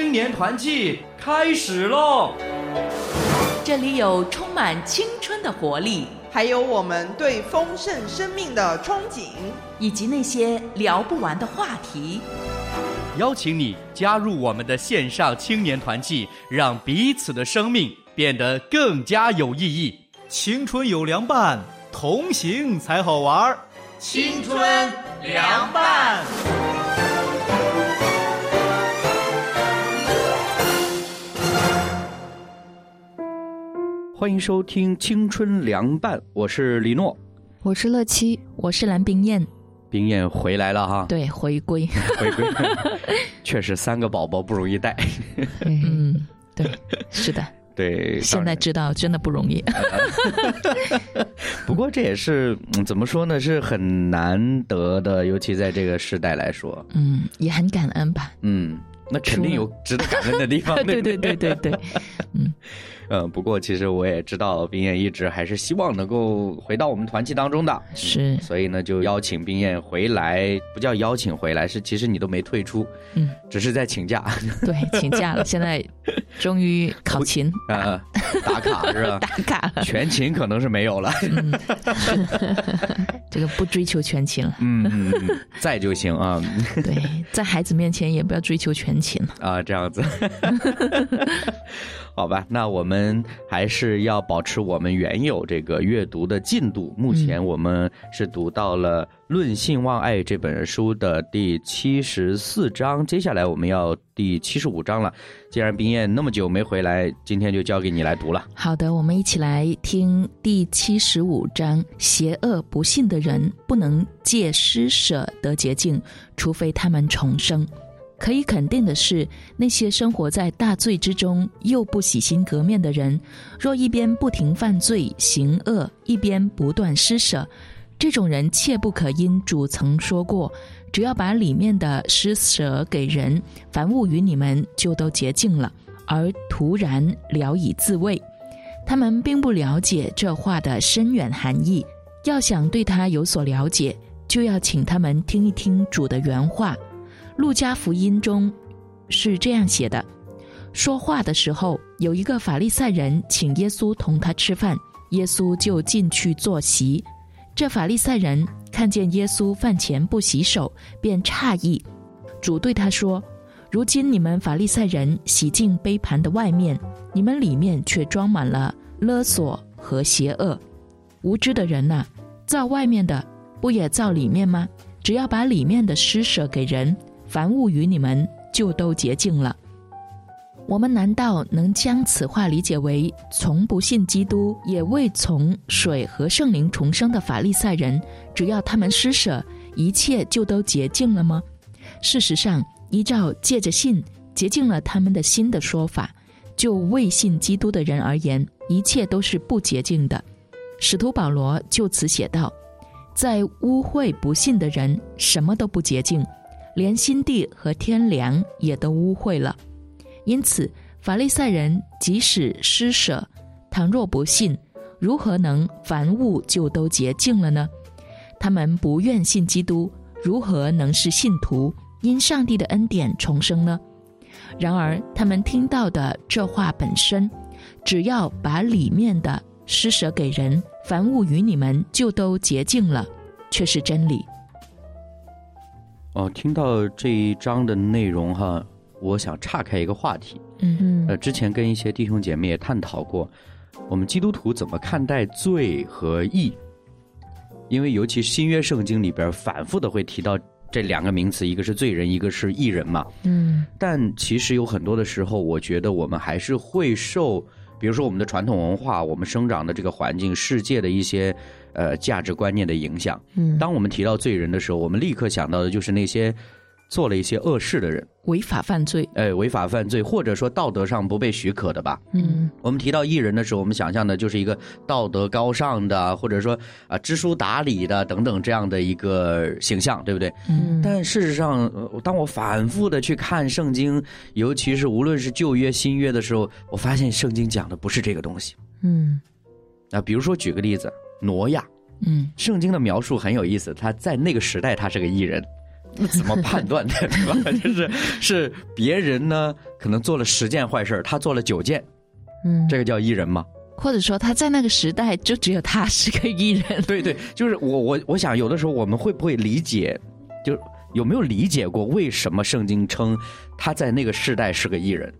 青年团契开始喽！ 这里有充满青春的活力， 还有我们对丰盛生命的憧憬， 以及那些聊不完的话题。 邀请你加入我们的线上青年团契，让彼此的生命变得更加有意义。 青春有凉伴，同行才好玩。 青春凉伴。欢迎收听青春凉伴，我是李诺， 我是乐七， 我是蓝冰燕。 冰燕回来了哈， 对，回归， 确实3个宝宝不容易带。 对，是的， 对， 现在知道真的不容易。 不过这也是怎么说呢，是很难得的，尤其在这个时代来说。 也很感恩吧。 那肯定有值得感恩的地方。 对。 不过其实我也知道冰燕一直还是希望能够回到我们团契当中的， 是， 所以呢就邀请冰燕回来，不叫邀请回来，是其实你都没退出，只是在请假。 对，请假了，现在终于考勤打卡是吧？ 打卡了， 全勤可能是没有了。 这个不追求全勤了。 在就行啊。 对，在孩子面前也不要追求全勤啊，这样子。好吧，那我们还是要保持我们原有这个阅读的进度。目前我们是读到了《论信望爱》这本书的第74章，接下来我们要第75章了。既然冰燕那么久没回来，今天就交给你来读了。 好的，我们一起来听第75章。邪恶不信的人不能借施舍得洁净，除非他们重生。可以肯定的是，那些生活在大罪之中又不洗心革面的人，若一边不停犯罪行恶，一边不断施舍，这种人切不可因主曾说过，只要把里面的施舍给人，凡物与你们就都洁净了，而突然聊以自慰。他们并不了解这话的深远含义，要想对他有所了解，就要请他们听一听主的原话。路加福音中是这样写的：说话的时候，有一个法利赛人请耶稣同他吃饭，耶稣就进去坐席。这法利赛人看见耶稣饭前不洗手，便诧异。主对他说：如今你们法利赛人洗净杯盘的外面，你们里面却装满了勒索和邪恶。无知的人啊，造外面的不也造里面吗？只要把里面的施舍给人，凡物与你们就都洁净了。我们难道能将此话理解为从不信基督也未从水和圣灵重生的法利赛人，只要他们施舍，一切就都洁净了吗？事实上，依照借着信洁净了他们的心的说法，就未信基督的人而言，一切都是不洁净的。使徒保罗就此写道：在污秽不信的人，什么都不洁净，连心地和天良也都污秽了。因此法利赛人即使施舍，倘若不信，如何能凡物就都洁净了呢？他们不愿信基督，如何能是信徒，因上帝的恩典重生呢？然而他们听到的这话本身，只要把里面的施舍给人，凡物与你们就都洁净了，却是真理。 听到这一章的内容哈，我想岔开一个话题。之前跟一些弟兄姐妹也探讨过，我们基督徒怎么看待罪和义？因为尤其新约圣经里边反复的会提到这2个名词，一个是罪人，一个是义人嘛。但其实有很多的时候，我觉得我们还是会受，比如说我们的传统文化，我们生长的这个环境，世界的一些价值观念的影响。当我们提到罪人的时候，我们立刻想到的就是那些做了一些恶事的人， 违法犯罪， 违法犯罪，或者说道德上不被许可的吧。我们提到义人的时候，我们想象的就是一个道德高尚的，或者说知书达理的等等这样的一个形象，对不对？但事实上，当我反复的去看圣经，尤其是无论是旧约新约的时候，我发现圣经讲的不是这个东西。比如说举个例子，挪亚。圣经的描述很有意思，他在那个时代他是个义人， 那怎么判断的，对吧？是别人呢可能做了10件坏事，他做了9件，这个叫艺人吗？ 或者说他在那个时代就只有他是个艺人。 对对，就是我想有的时候我们会不会理解，就有没有理解过为什么圣经称他在那个时代是个艺人？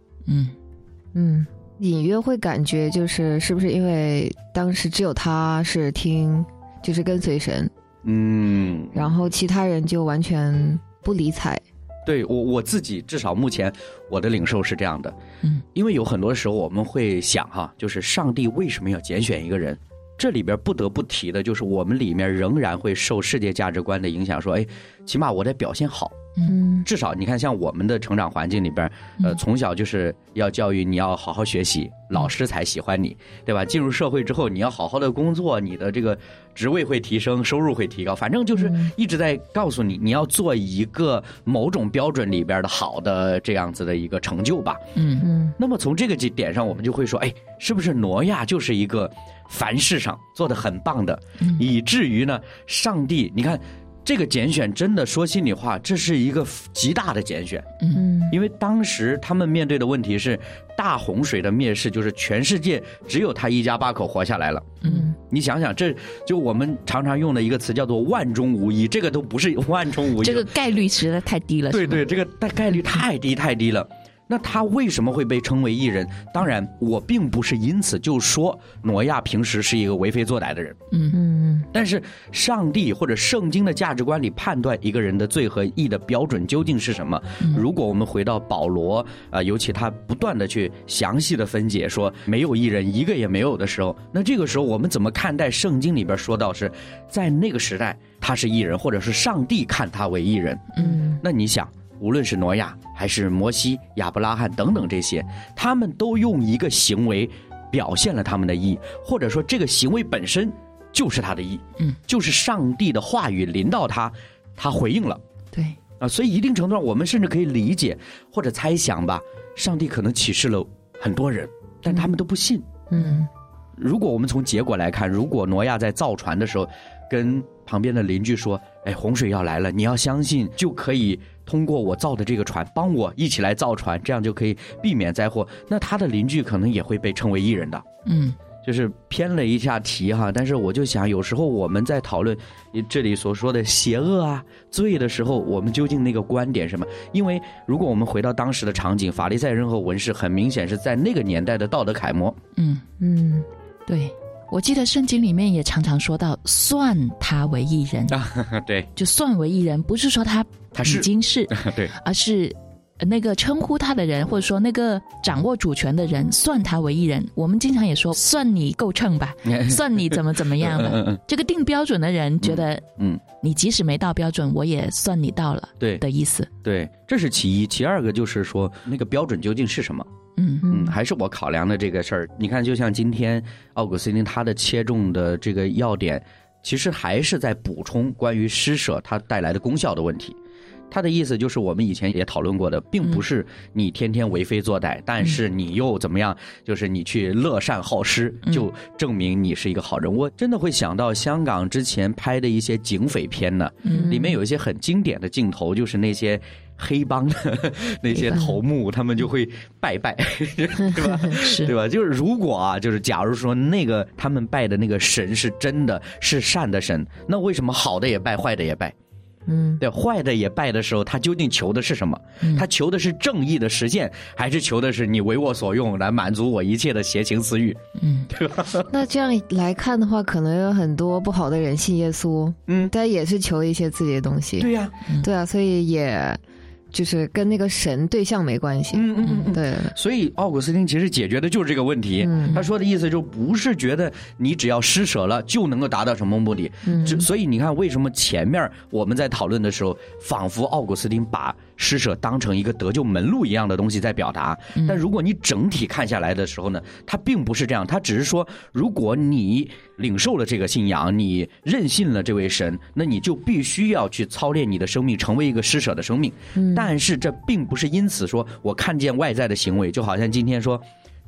隐约会感觉是不是因为当时只有他是就是跟随神，然后其他人就完全不理睬。 对，我自己至少目前我的领受是这样的，因为有很多时候我们会想就是上帝为什么要拣选一个人？这里边不得不提的就是我们里面仍然会受世界价值观的影响，说起码我得表现好。至少你看像我们的成长环境里边，从小就是要教育你要好好学习，老师才喜欢你，对吧？进入社会之后你要好好的工作，你的这个职位会提升，收入会提高，反正就是一直在告诉你你要做一个某种标准里边的好的这样子的一个成就吧。那么从这个点上我们就会说，是不是挪亚就是一个凡事上做得很棒的，以至于呢上帝你看这个拣选真的说心里话，这是一个极大的拣选。因为当时他们面对的问题是大洪水的灭世，就是全世界只有他一家8口活下来了。你想想，这就我们常常用的一个词叫做万中无一，这个都不是万中无一， 这个概率实在太低了。 对对，这个概率太低了。那他为什么会被称为艺人？当然我并不是因此就说挪亚平时是一个为非作歹的人，但是上帝或者圣经的价值观里判断一个人的罪和义的标准究竟是什么？如果我们回到保罗尤其他不断的去详细的分解说没有艺人一个也没有的时候，那这个时候我们怎么看待圣经里边说到是在那个时代他是艺人，或者是上帝看他为艺人？那你想无论是挪亚还是摩西、亚伯拉罕等等这些，他们都用一个行为表现了他们的义，或者说这个行为本身就是他的义，就是上帝的话语临到他回应了。 对所以一定程度上我们甚至可以理解或者猜想吧，上帝可能启示了很多人，但他们都不信。如果我们从结果来看，如果挪亚在造船的时候跟旁边的邻居说洪水要来了，你要相信就可以通过我造的这个船帮我一起来造船，这样就可以避免灾祸，那他的邻居可能也会被称为艺人的。就是偏了一下题但是我就想有时候我们在讨论这里所说的邪恶罪的时候，我们究竟那个观点是什么？因为如果我们回到当时的场景，法利赛人和文士很明显是在那个年代的道德楷模。 对，我记得圣经里面也常常说到算他为义人。 对， 就算为义人，不是说他已经是对， 而是那个称呼他的人，或者说那个掌握主权的人算他为义人。我们经常也说算你够称吧，算你怎么样的。这个定标准的人觉得你即使没到标准我也算你到了的意思。 对，这是其一。其二个就是说那个标准究竟是什么？还是我考量的这个事儿。你看就像今天奥古斯丁他的切中的这个要点，其实还是在补充关于施舍它带来的功效的问题。他的意思就是我们以前也讨论过的，并不是你天天为非作歹，但是你又怎么样，就是你去乐善好施，就证明你是一个好人。我真的会想到香港之前拍的一些警匪片呢，里面有一些很经典的镜头，就是那些黑帮的那些头目，他们就会拜，对吧？对吧？就是如果就是假如说那个他们拜的那个神是真的是善的神，那为什么好的也拜，坏的也拜？对，坏的也拜的时候，他究竟求的是什么？他求的是正义的实现，还是求的是你为我所用，来满足我一切的邪情私欲？对吧？ 那这样来看的话，可能有很多不好的人信耶稣，但也是求一些自己的东西。 对呀， 对啊，所以也就是跟那个神对象没关系。对。 所以奥古斯丁其实解决的就是这个问题。他说的意思就不是觉得你只要施舍了就能够达到什么目的。所以你看为什么前面我们在讨论的时候，仿佛奥古斯丁把施舍当成一个得救门路一样的东西在表达。但如果你整体看下来的时候呢，他并不是这样。他只是说，如果你领受了这个信仰，你认信了这位神，那你就必须要去操练你的生命，成为一个施舍的生命。但是这并不是因此说我看见外在的行为，就好像今天说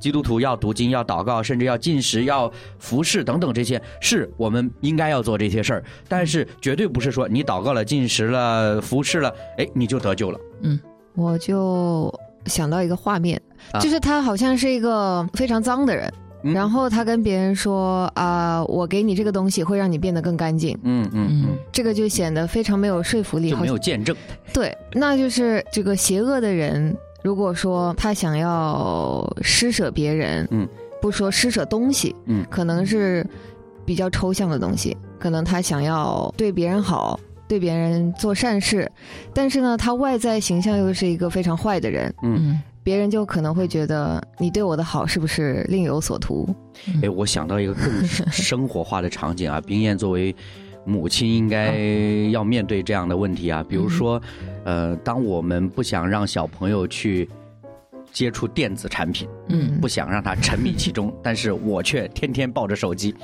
基督徒要读经、要祷告，甚至要禁食、要服侍等等，这些是我们应该要做这些事儿，但是绝对不是说你祷告了、禁食了、服侍了，你就得救了。 我就想到一个画面，就是他好像是一个非常脏的人，然后他跟别人说我给你这个东西会让你变得更干净。这个就显得非常没有说服力， 就没有见证。 对，那就是这个邪恶的人，如果说他想要施舍别人，不说施舍东西，可能是比较抽象的东西，可能他想要对别人好，对别人做善事，但是呢，他外在形象又是一个非常坏的人，别人就可能会觉得你对我的好是不是另有所图？ 我想到一个更生活化的场景啊，冰燕作为母亲应该要面对这样的问题啊，比如说当我们不想让小朋友去接触电子产品，不想让他沉迷其中，但是我却天天抱着手机。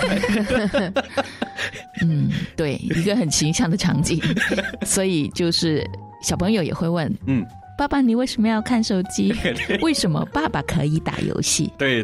对，一个很形象的场景。所以就是小朋友也会问，爸爸你为什么要看手机？为什么爸爸可以打游戏？ 对，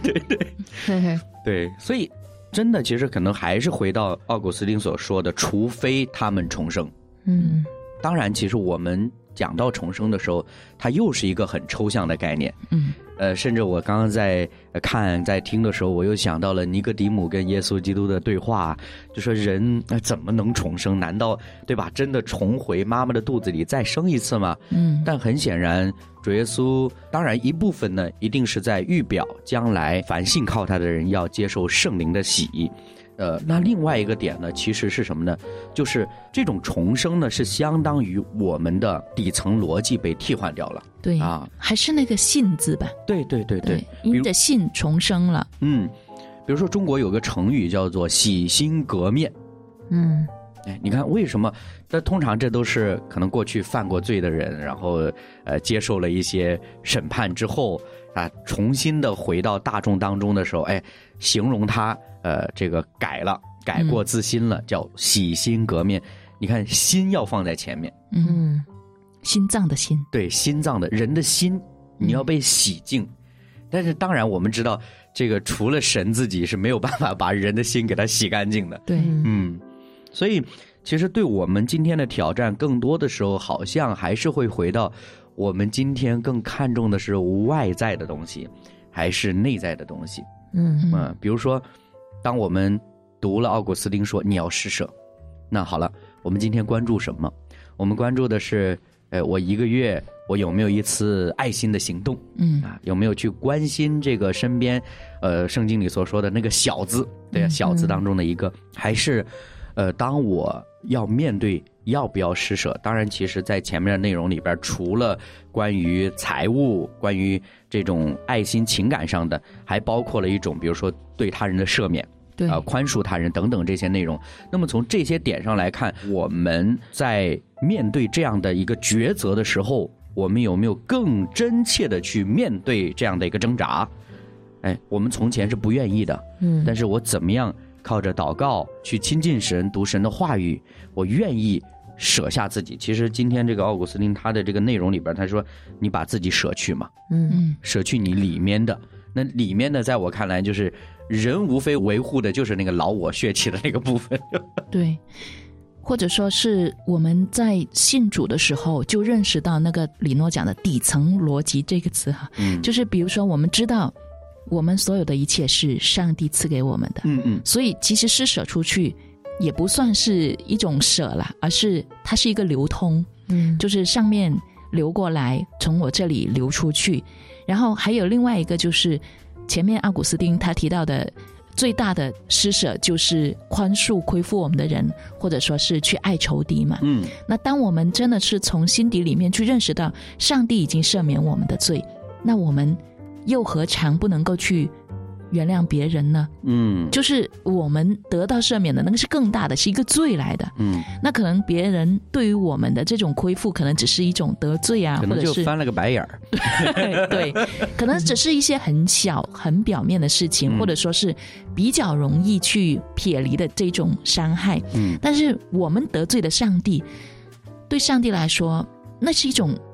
所以真的其实可能还是回到奥古斯丁所说的，除非他们重生。当然其实我们讲到重生的时候，它又是一个很抽象的概念。甚至我刚刚在听的时候，我又想到了尼哥底母跟耶稣基督的对话，就说人怎么能重生？难道对吧？真的重回妈妈的肚子里再生一次吗？但很显然，主耶稣当然一部分呢，一定是在预表将来凡信靠他的人要接受圣灵的洗。那另外一个点呢，其实是什么呢？就是这种重生呢，是相当于我们的底层逻辑被替换掉了。 对还是那个信字吧。对，因着信重生了。 比如说中国有个成语叫做洗心革面。你看为什么？但通常这都是可能过去犯过罪的人，然后接受了一些审判之后重新的回到大众当中的时候，形容他这个改过自新了，叫洗心革面。你看心要放在前面， 心脏的心， 对，心脏的人的心，你要被洗净。但是当然我们知道，这个除了神自己是没有办法把人的心给他洗干净的。 对， 所以其实对我们今天的挑战，更多的时候好像还是会回到我们今天更看重的是外在的东西，还是内在的东西。比如说当我们读了奥古斯丁说你要施舍，那好了，我们今天关注什么？我们关注的是我一个月我有没有一次爱心的行动？有没有去关心这个身边圣经里所说的那个小子，对，小子当中的一个，还是当我要面对要不要施舍，当然其实在前面的内容里边，除了关于财务，关于这种爱心情感上的，还包括了一种比如说对他人的赦免， 对宽恕他人等等这些内容。那么从这些点上来看，我们在面对这样的一个抉择的时候，我们有没有更真切的去面对这样的一个挣扎？我们从前是不愿意的，但是我怎么样靠着祷告去亲近神，读神的话语，我愿意舍下自己。其实今天这个奥古斯丁他的这个内容里边，他说你把自己舍去嘛，舍去你里面的，那里面的在我看来就是人无非维护的就是那个老我血气的那个部分。 对，或者说是我们在信主的时候就认识到那个李诺讲的底层逻辑这个词就是比如说我们知道我们所有的一切是上帝赐给我们的，所以其实施舍出去也不算是一种舍啦，而是它是一个流通，就是上面流过来，从我这里流出去。然后还有另外一个就是前面奥古斯丁他提到的最大的施舍就是宽恕恢复我们的人，或者说是去爱仇敌嘛。那当我们真的是从心底里面去认识到上帝已经赦免我们的罪，那我们又何尝不能够去原谅别人呢？就是我们得到赦免的那个是更大的，是一个罪来的。那可能别人对于我们的这种恢复，可能只是一种得罪啊， 可能就翻了个白眼儿。 对，可能只是一些很小、很表面的事情，或者说是比较容易去撇离的这种伤害。但是我们得罪的上帝，对上帝来说，那是一种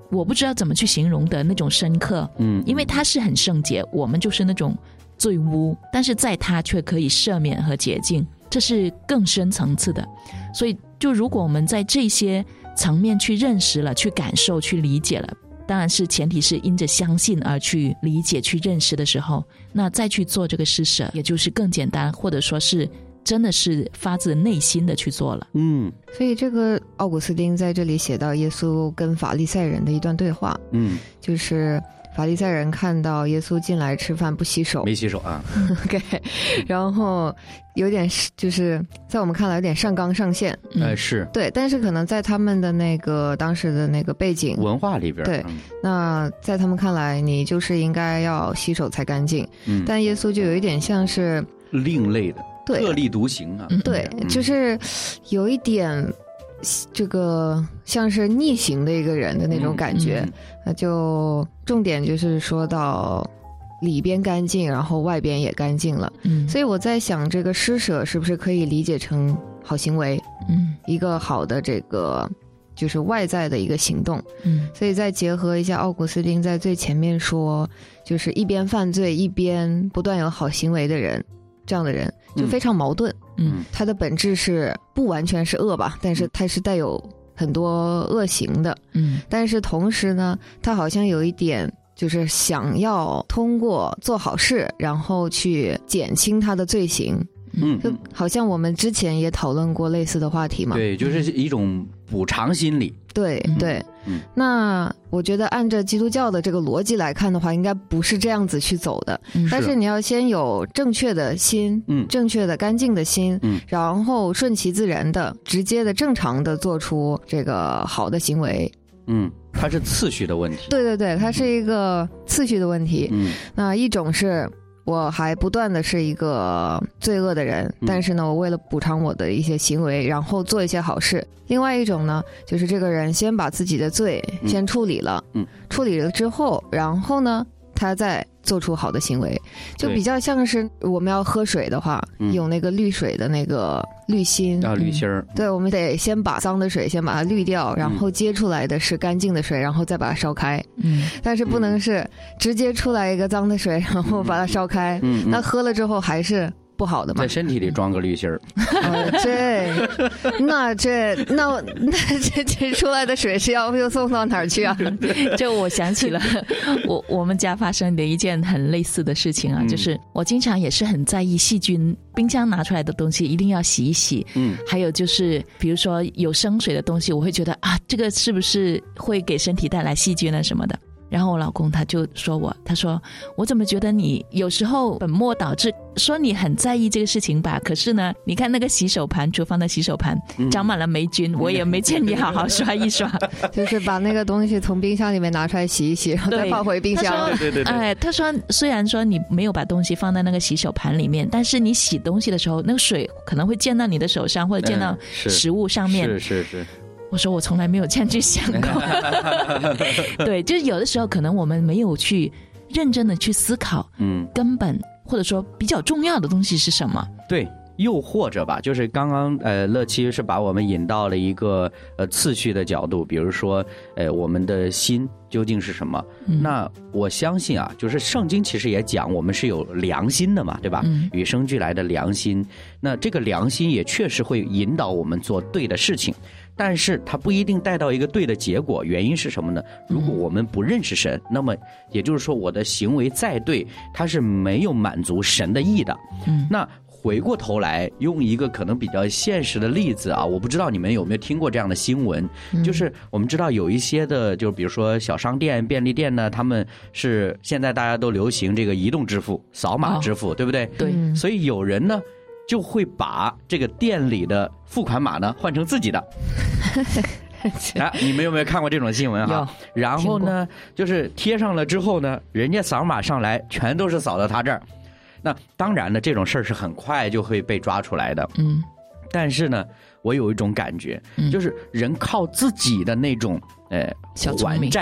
我不知道怎么去形容的那种深刻。因为他是很圣洁，我们就是那种罪污，但是在他却可以赦免和洁净，这是更深层次的。所以就如果我们在这些层面去认识了，去感受，去理解了，当然是前提是因着相信而去理解去认识的时候，那再去做这个施舍也就是更简单，或者说是真的是发自内心的去做了。 所以这个奥古斯丁在这里写到耶稣跟法利赛人的一段对话，就是法利赛人看到耶稣进来吃饭不洗手， 没洗手啊 OK， 然后有点就是在我们看来有点上纲上线， 是对，但是可能在他们的那个当时的那个背景文化里边， 对，那在他们看来你就是应该要洗手才干净，但耶稣就有一点像是另类的特立独行啊， 对，就是有一点这个像是逆行的一个人的那种感觉，那就重点就是说到里边干净，然后外边也干净了。所以我在想，这个施舍是不是可以理解成好行为？一个好的这个就是外在的一个行动。所以再结合一下奥古斯丁在最前面说，就是一边犯罪一边不断有好行为的人，这样的人就非常矛盾。他的本质是不完全是恶吧，但是他是带有很多恶行的。但是同时呢，他好像有一点就是想要通过做好事，然后去减轻他的罪行。就好像我们之前也讨论过类似的话题嘛。对， 就是一种补偿心理。 对对，那我觉得按照基督教的这个逻辑来看的话，应该不是这样子去走的。但是你要先有正确的心，正确的干净的心，然后顺其自然的直接的正常的做出这个好的行为。 它是次序的问题。 对对对，它是一个次序的问题。那一种是我还不断的是一个罪恶的人，但是呢我为了补偿我的一些行为，然后做一些好事。另外一种呢，就是这个人先把自己的罪先处理了，处理了之后，然后呢他再做出好的行为，就比较像是我们要喝水的话，有那个滤水的那个滤芯啊， 滤芯儿。 对，我们得先把脏的水先把它滤掉，然后接出来的是干净的水，然后再把它烧开。但是不能是直接出来一个脏的水，然后把它烧开，那喝了之后还是不好的嘛， 在身体里装个滤芯儿。 那这出来的水是要又送到哪儿去啊？ 就我想起了我们家发生的一件很类似的事情啊，就是我经常也是很在意细菌，冰箱拿出来的东西一定要洗一洗。还有就是比如说有生水的东西，我会觉得啊，这个是不是会给身体带来细菌啊什么的。然后我老公他就说他说我怎么觉得你有时候本末倒置，说你很在意这个事情吧，可是呢你看那个洗手盘，厨房的洗手盘长满了霉菌，我也没见你好好刷一刷。 就是把那个东西从冰箱里面拿出来洗一洗，然后再放回冰箱。 对， 他说虽然说你没有把东西放在那个洗手盘里面，但是你洗东西的时候那个水可能会溅到你的手上，或者溅到食物上面。 是我说我从来没有这样去想过。对，就是有的时候可能我们没有去认真的去思考根本或者说比较重要的东西是什么。 对，又或者吧，就是刚刚乐七是把我们引到了一个次序的角度，比如说我们的心究竟是什么。那我相信啊，就是圣经其实也讲我们是有良心的嘛，对吧？与生俱来的良心。那这个良心也确实会引导我们做对的事情，但是它不一定带到一个对的结果。原因是什么呢？如果我们不认识神，那么也就是说我的行为再对，它是没有满足神的意的。那回过头来用一个可能比较现实的例子啊，我不知道你们有没有听过这样的新闻，就是我们知道有一些的，就比如说小商店、便利店呢，他们是现在大家都流行这个移动支付、扫码支付，对不对？ 对， 所以有人呢就会把这个店里的付款码呢换成自己的。你们有没有看过这种新闻哈？然后呢，就是贴上了之后呢，人家扫码上来全都是扫到他这儿。那当然呢，这种事儿是很快就会被抓出来的。但是呢，我有一种感觉，就是人靠自己的那种小聪明还债啊，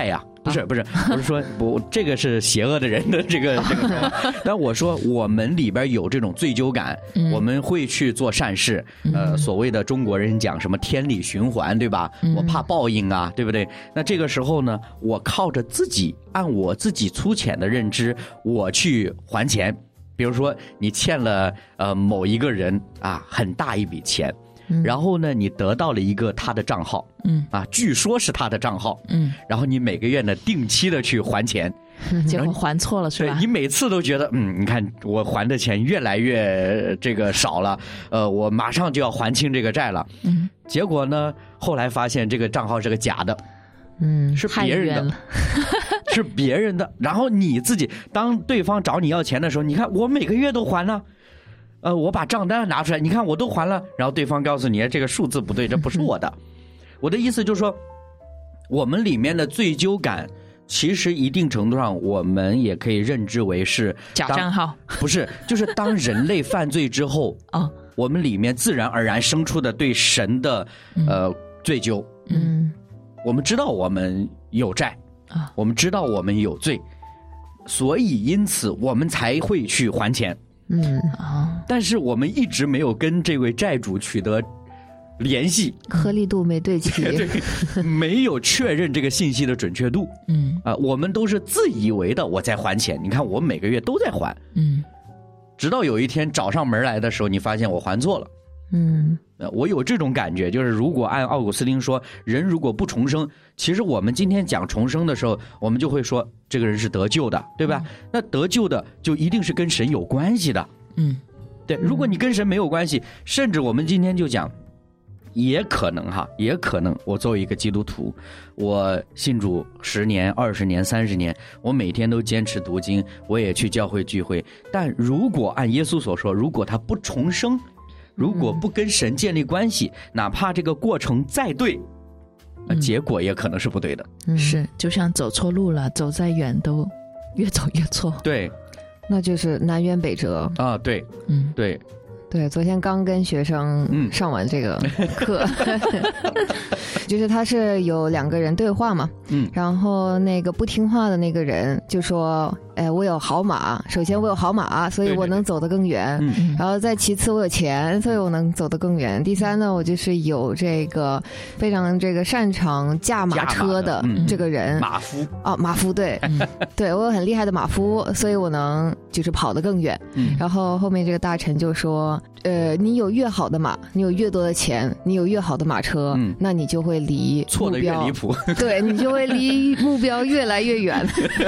不是，我是说这个是邪恶的人的这个但我说我们里边有这种罪疚感，我们会去做善事，所谓的中国人讲什么天理循环，对吧？我怕报应啊，对不对？那这个时候呢，我靠着自己，按我自己粗浅的认知，我去还钱。比如说你欠了某一个人啊很大一笔钱，然后呢你得到了一个他的账号，据说是他的账号，然后你每个月呢定期的去还钱， 结果还错了是吧？ 对，你每次都觉得你看我还的钱越来越这个少了，我马上就要还清这个债了，结果呢后来发现这个账号是个假的，是别人的。是别人的，然后你自己当对方找你要钱的时候，你看我每个月都还呢，我把账单拿出来，你看我都还了，然后对方告诉你这个数字不对，这不是我的。我的意思就是说，我们里面的罪疚感，其实一定程度上我们也可以认知为是假账号， 不是，就是当人类犯罪之后我们里面自然而然生出的对神的罪疚。我们知道我们有债。我们知道我们有罪，所以因此我们才会去还钱。但是我们一直没有跟这位债主取得联系， 颗粒度没对齐， 对，没有确认这个信息的准确度。我们都是自以为的我在还钱，你看我每个月都在还。直到有一天找上门来的时候，你发现我还错了。我有这种感觉，就是如果按奥古斯丁说，人如果不重生，其实我们今天讲重生的时候，我们就会说这个人是得救的，对吧？那得救的就一定是跟神有关系的。对，如果你跟神没有关系，甚至我们今天就讲，也可能我作为一个基督徒，我信主10年、20年、30年，我每天都坚持读经，我也去教会聚会，但如果按耶稣所说，如果他不重生，如果不跟神建立关系，哪怕这个过程再对，结果也可能是不对的。 是，就像走错路了，走再远都越走越错。 对， 那就是南辕北辙啊。对， 对，昨天刚跟学生上完这个课，就是他是有2个人对话嘛，然后那个不听话的那个人就说，我有好马，首先我有好马，所以我能走得更远，然后再其次我有钱，所以我能走得更远，第3呢，我就是有这个非常这个擅长驾马车的这个人， 马夫啊，马夫，对，对我有很厉害的马夫，所以我能就是跑得更远。然后后面这个大臣就说，你有越好的马，你有越多的钱，你有越好的马车，那你就会离错的越离谱， 对，你就会离目标越来越远。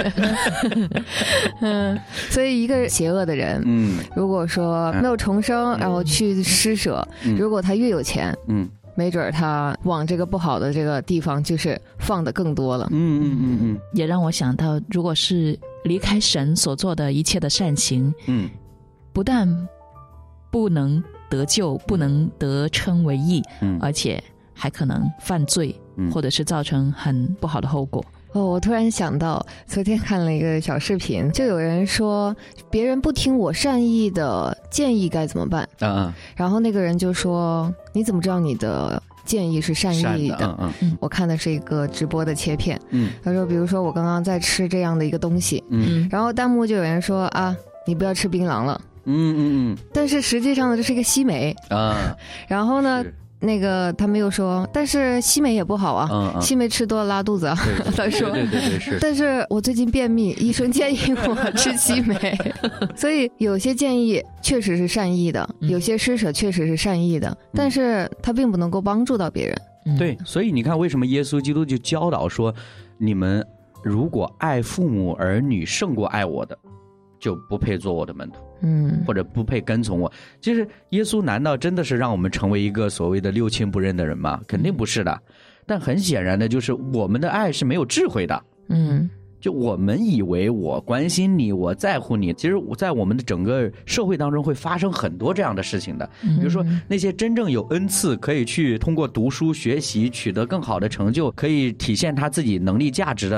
所以一个邪恶的人，如果说没有重生，然后去施舍，如果他越有钱，没准他往这个不好的这个地方就是放的更多了。 也让我想到，如果是离开神所做的一切的善行，不但不能得救，不能得称为义，而且还可能犯罪，或者是造成很不好的后果。 我突然想到，昨天看了一个小视频，就有人说别人不听我善意的建议该怎么办？然后那个人就说，你怎么知道你的建议是善意的？我看的是一个直播的切片，他说比如说我刚刚在吃这样的一个东西，然后弹幕就有人说啊，你不要吃槟榔了，但是实际上呢，这是一个西梅啊，然后呢那个他没有说，但是西梅也不好啊，西梅吃多了拉肚子啊。他说，对，是。但是我最近便秘，医生建议我吃西梅，所以有些建议确实是善意的，有些施舍确实是善意的，但是它并不能够帮助到别人。 对，所以你看，为什么耶稣基督就教导说，你们如果爱父母儿女胜过爱我的，就不配做我的门徒。或者不配跟从我。其实耶稣难道真的是让我们成为一个所谓的六亲不认的人吗？肯定不是的。但很显然的就是我们的爱是没有智慧的。就我们以为我关心你，我在乎你，其实在我们的整个社会当中会发生很多这样的事情的。比如说那些真正有恩赐，可以去通过读书学习取得更好的成就，可以体现他自己能力价值的，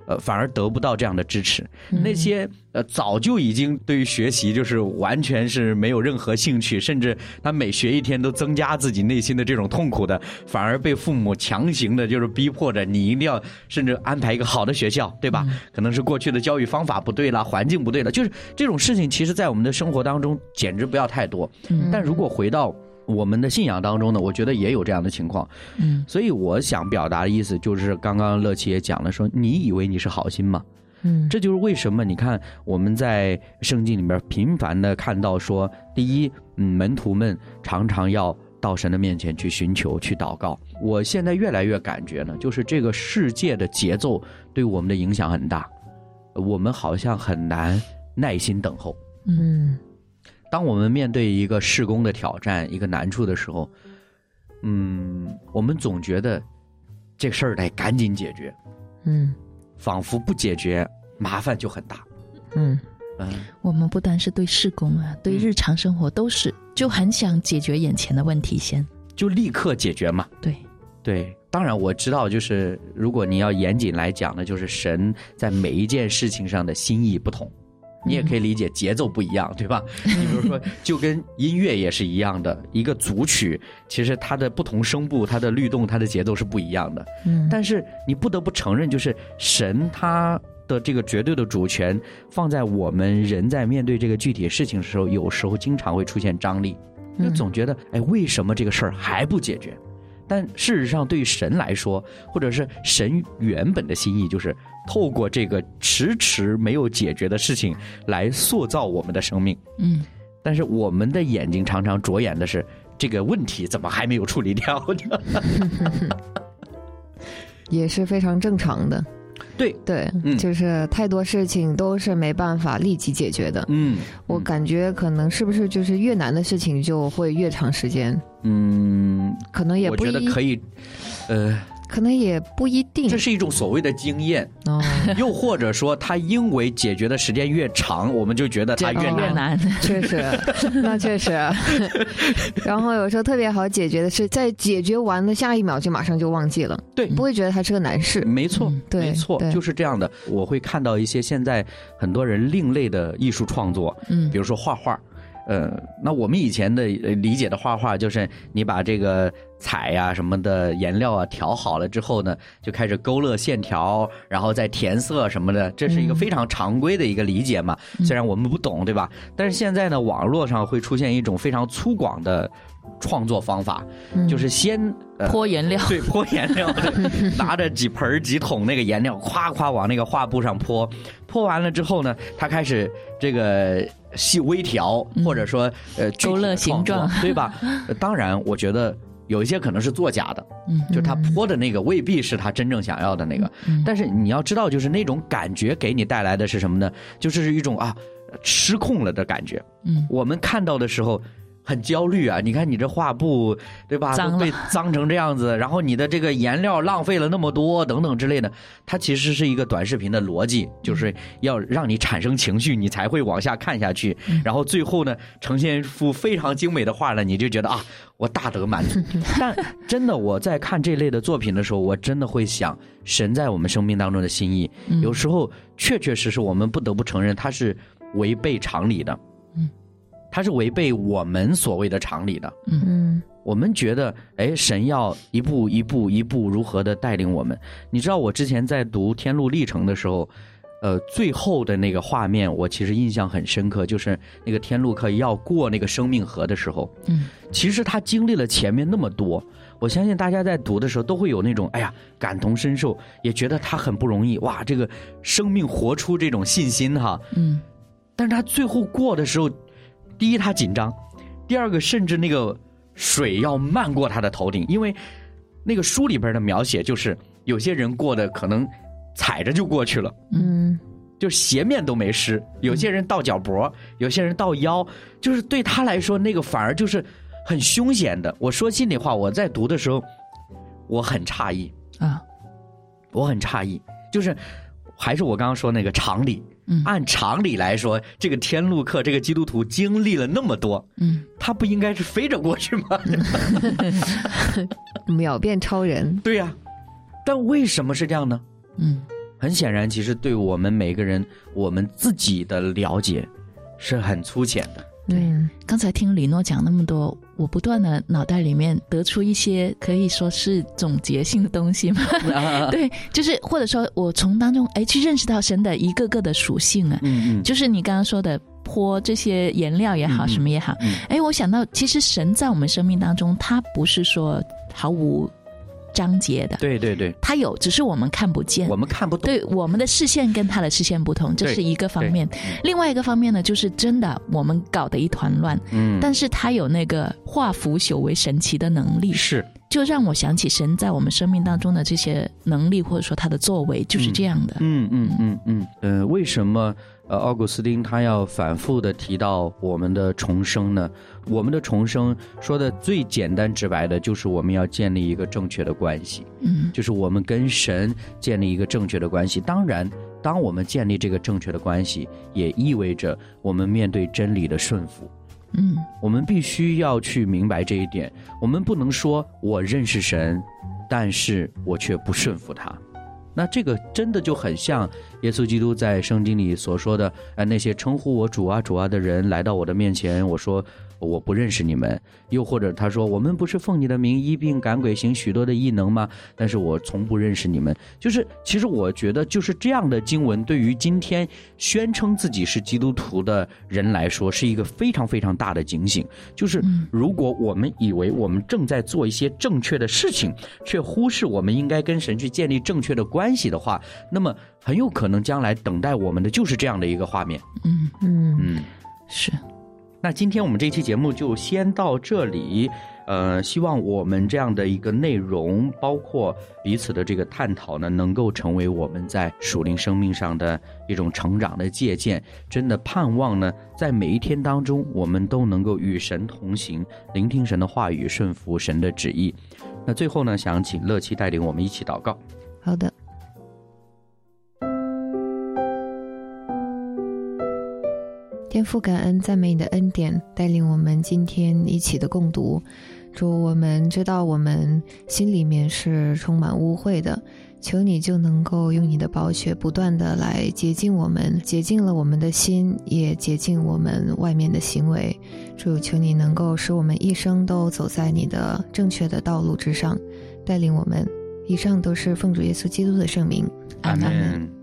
反而得不到这样的支持。那些早就已经对于学习就是完全是没有任何兴趣，甚至他每学一天都增加自己内心的这种痛苦的，反而被父母强行的就是逼迫着你一定要甚至安排一个好的学校，对吧？可能是过去的教育方法不对了，环境不对了，就是这种事情其实在我们的生活当中简直不要太多。但如果回到我们的信仰当中呢，我觉得也有这样的情况。所以我想表达的意思就是刚刚乐琪也讲了，说你以为你是好心吗？这就是为什么你看我们在圣经里面频繁的看到说，第一，门徒们常常要到神的面前去寻求去祷告。我现在越来越感觉呢，就是这个世界的节奏对我们的影响很大，我们好像很难耐心等候。当我们面对一个事工的挑战，一个难处的时候，我们总觉得这个事儿得赶紧解决，仿佛不解决麻烦就很大。 我们不单是对事工啊，对日常生活都是，就很想解决眼前的问题先， 就立刻解决嘛。对，当然我知道，就是如果你要严谨来讲呢，就是神在每一件事情上的心意不同。你也可以理解节奏不一样，对吧？你比如说就跟音乐也是一样的，一个组曲其实它的不同声部，它的律动，它的节奏是不一样的。但是你不得不承认，就是神他的这个绝对的主权放在我们人在面对这个具体事情的时候，有时候经常会出现张力，就总觉得为什么这个事儿还不解决？但事实上对于神来说，或者是神原本的心意，就是透过这个迟迟没有解决的事情来塑造我们的生命。但是我们的眼睛常常着眼的是这个问题怎么还没有处理掉也是非常正常的。对，就是太多事情都是没办法立即解决的。我感觉可能是不是就是越难的事情就会越长时间？可能也不， 我觉得可以， 可能也不一定， 这是一种所谓的经验。又或者说它因为解决的时间越长，我们就觉得它越难。 确实，那确实。然后有时候特别好解决的是，在解决完的下一秒就马上就忘记了。 对， 不会觉得它是个难事。 没错，没错，就是这样的。我会看到一些现在很多人另类的艺术创作，比如说画画。那我们以前的理解的画画，就是你把这个彩呀什么的颜料啊调好了之后呢，就开始勾勒线条，然后再填色什么的，这是一个非常常规的一个理解嘛。虽然我们不懂，对吧？但是现在呢，网络上会出现一种非常粗犷的创作方法，就是先泼颜料， 对，泼颜料，拿着几盆几桶那个颜料，夸夸往那个画布上泼，泼完了之后呢，他开始这个细微调，或者说勾勒形状， 对吧？当然，我觉得有一些可能是作假的，就他泼的那个未必是他真正想要的那个。但是你要知道，就是那种感觉给你带来的是什么呢？就是一种失控了的感觉。我们看到的时候很焦虑啊！你看你这画布，对吧？都被脏成这样子，然后你的这个颜料浪费了那么多，等等之类的。它其实是一个短视频的逻辑，就是要让你产生情绪，你才会往下看下去。然后最后呢，呈现一幅非常精美的画呢，你就觉得我大得满足。但真的，我在看这类的作品的时候，我真的会想，神在我们生命当中的心意，有时候确确实实我们不得不承认，它是违背常理的。它是违背我们所谓的常理的。我们觉得神要一步一步一步如何的带领我们。你知道我之前在读天路历程的时候，最后的那个画面我其实印象很深刻，就是那个天路客要过那个生命河的时候，其实他经历了前面那么多，我相信大家在读的时候都会有那种感同身受，也觉得他很不容易，哇，这个生命活出这种信心哈。但是他最后过的时候，第一他紧张，第二个甚至那个水要漫过他的头顶，因为那个书里边的描写就是有些人过的可能踩着就过去了，就鞋面都没湿，有些人到脚脖，有些人到腰，就是对他来说那个反而就是很凶险的。我说心里话，我在读的时候我很诧异我很诧异，就是还是我刚刚说那个常理。按常理来说，这个天路客这个基督徒经历了那么多，他不应该是飞着过去吗？ 秒变超人。 对呀，但为什么是这样呢？ 很显然其实对我们每个人我们自己的了解是很粗浅的。 对，刚才听李诺讲那么多，我不断的脑袋里面得出一些可以说是总结性的东西嘛。对，就是或者说我从当中去认识到神的一个个的属性啊。就是你刚刚说的泼这些颜料也好，什么也好，我想到其实神在我们生命当中，他不是说毫无章节的， 对对对， 它有，只是我们看不见， 我们看不懂， 对，我们的视线跟他的视线不同，这是一个方面。另外一个方面呢，就是真的我们搞得一团乱，但是他有那个化腐朽为神奇的能力， 是， 就让我想起神在我们生命当中的这些能力，或者说他的作为就是这样的。 为什么奥古斯丁他要反复的提到我们的重生呢？我们的重生说的最简单直白的就是我们要建立一个正确的关系，就是我们跟神建立一个正确的关系。当然当我们建立这个正确的关系，也意味着我们面对真理的顺服。我们必须要去明白这一点，我们不能说我认识神，但是我却不顺服他。那这个真的就很像耶稣基督在圣经里所说的，那些称呼我主啊主啊的人来到我的面前，我说我不认识你们。又或者他说，我们不是奉你的名医病赶鬼行许多的异能吗？但是我从不认识你们。就是其实我觉得就是这样的经文对于今天宣称自己是基督徒的人来说是一个非常非常大的警醒。就是如果我们以为我们正在做一些正确的事情，却忽视我们应该跟神去建立正确的关系的话，那么很有可能将来等待我们的就是这样的一个画面。 是。 那今天我们这期节目就先到这里，希望我们这样的一个内容，包括彼此的这个探讨呢，能够成为我们在属灵生命上的一种成长的借鉴。真的盼望呢，在每一天当中，我们都能够与神同行，聆听神的话语，顺服神的旨意。那最后呢，想请乐琪带领我们一起祷告。 好的。天父，感恩赞美你的恩典，带领我们今天一起的共读。主，我们知道我们心里面是充满污秽的，求你就能够用你的宝血不断的来洁净我们，洁净了我们的心，也洁净我们外面的行为。主，求你能够使我们一生都走在你的正确的道路之上，带领我们。以上都是奉主耶稣基督的圣名， 阿们。